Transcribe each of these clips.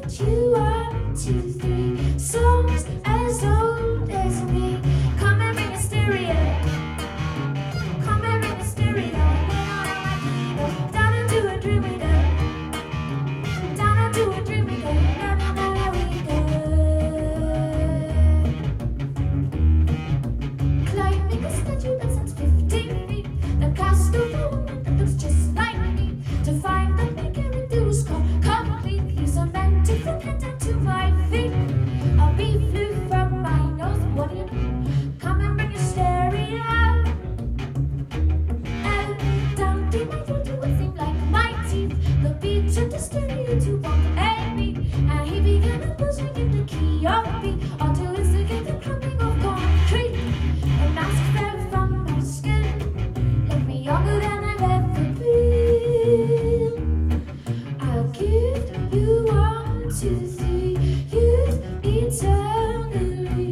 gift you 1, 2, 3 songs as old as me. Come and bring a stereo. Come and bring a stereo. Down into a dreamy day. Down into a dreamy day. Now we go. Climbing a statue that stands 15 feet. The cast of a woman that looks just like me. To find the maker and do is complete. Use a man to forget down to my feet. A bee flew from my nose. What do you do? Come and bring a stereo. And down through my throat to what seemed like my teeth. The bee turned the stereo to bump and beat. And he began a buzzing in the key of B. Until it's again the crumbling of concrete. A mask fell from my skin. Left me younger than I've ever been. I'll give you 1, 2, 3 years eternally.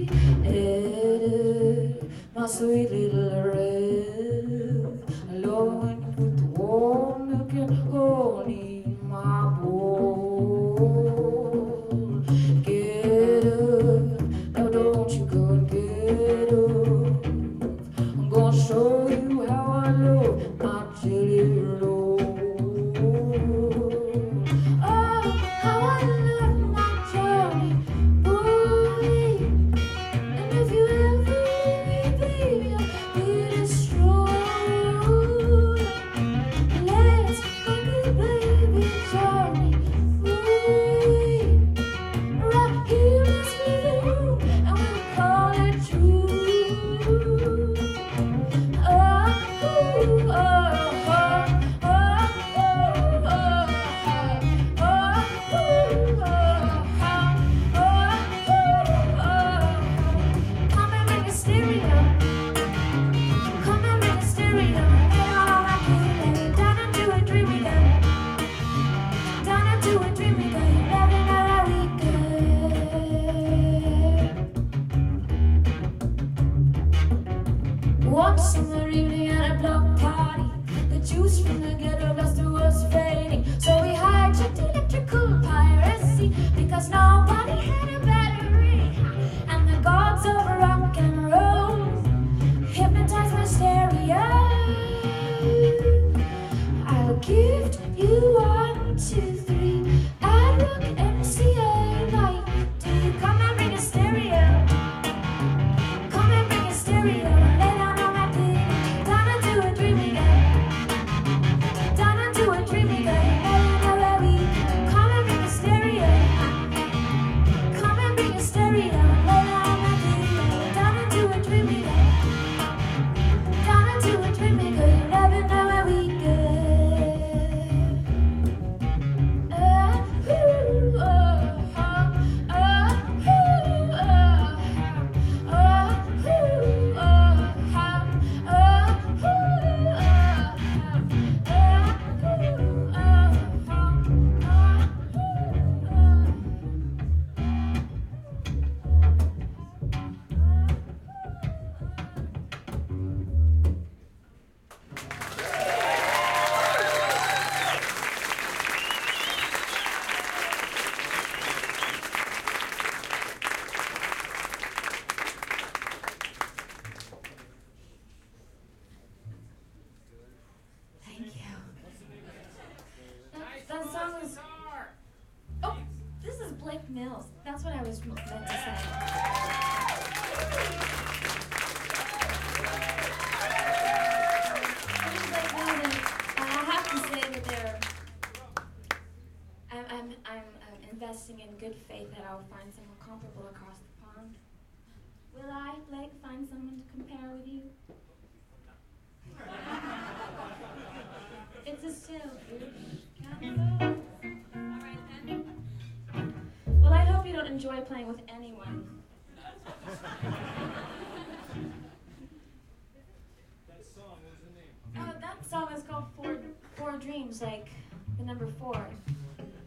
My sweet little red, alone with the warm milk and honey in my bowl. Get up, now don't you go and get up. I'm gonna show you how I love my jelly roll. Oh, how I love my jelly roll. And if you ever leave me, baby, I'll be destroyed. Let's make a baby jelly roll. Right here, let's leave the room, and we'll call it true. Come and bring a stereo. Come and bring a stereo. Down into a dreamy day. Down into a dreamy day. Every night we go. One summer evening at a block party, the juice from the ghetto blaster was fading. So we hijacked electrical piracy because nobody had a battery. And the gods of rock and roll hypnotized my stereo. I'll gift you 1, 2, 3 at Rock MCA night. Do you come and bring a stereo? Come and bring a stereo. Lay down on my pillow. Down into a dreamy day. Down into a dreamy day. Where we come and bring a stereo. Come and bring a stereo. Lay down on my pillow. Down into a dreamy day. Down into a dreamy day. You never know where we go. Thank you. That song is. Oh, this is Blake Mills. That's what I was meant to say. This is Blake Mills, and I have to say that I'm investing in good faith that I'll find someone comparable across the pond. Will I, Blake, find someone to compare with you? It's a selfish kind of love. All right, then. Well, I hope you don't enjoy playing with anyone. That song, what was the name? That song is called Four Dreams, like the number 4.